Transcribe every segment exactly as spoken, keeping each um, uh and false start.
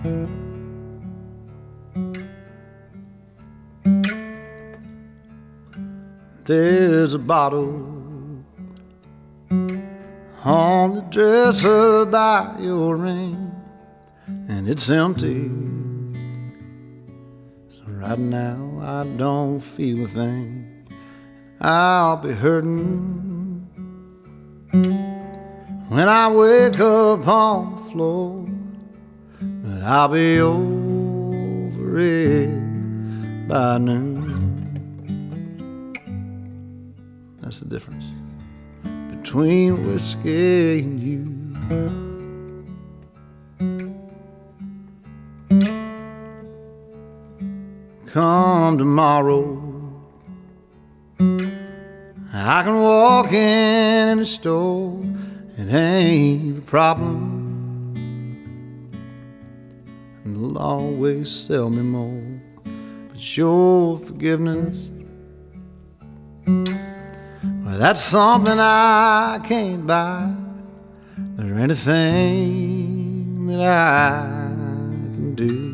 There's a bottle on the dresser by your ring, and it's empty. So right now I don't feel a thing. I'll be hurting when I wake up on the floor, but I'll be over it by noon. That's the difference between whiskey and you. Come tomorrow, I can walk in the store. It ain't a problem, and they'll always sell me more. But your forgiveness, well, that's something I can't buy. There ain't anything that I can do.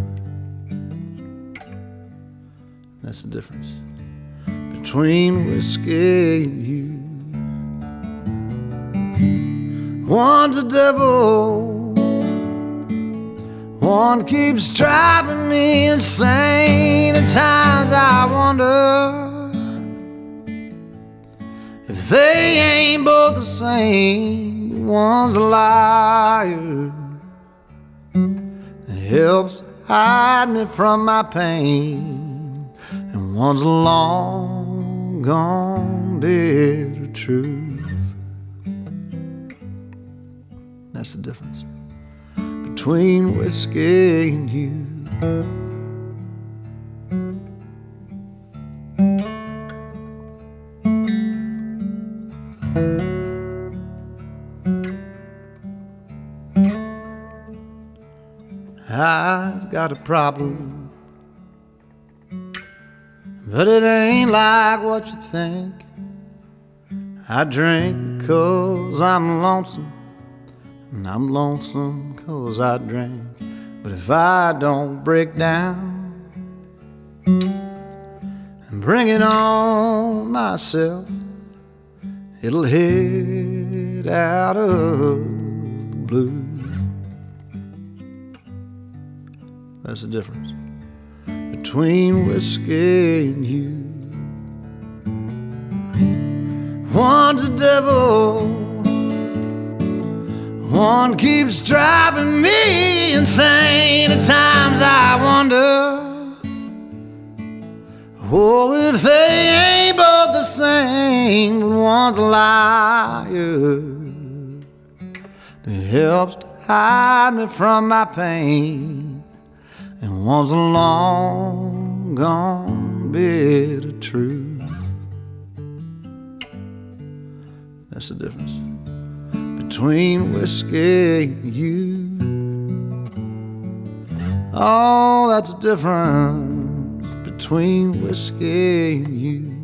That's the difference between whiskey and you. One's a devil, one keeps driving me insane. At times I wonder if they ain't both the same. One's a liar that helps to hide me from my pain, and one's a long gone bitter truth. That's the difference between whiskey and you. I've got a problem, but it ain't like what you think. I drink because I'm lonesome, and I'm lonesome cause I drink. But if I don't break down and bring it on myself, it'll hit out of the blue. That's the difference between whiskey and you. One's a devil, one keeps driving me insane. At times I wonder, oh, if they ain't both the same. But one's a liar that helps to hide me from my pain, and one's a long gone bitter truth. That's the difference between whiskey and you. Oh, that's the difference between whiskey and you.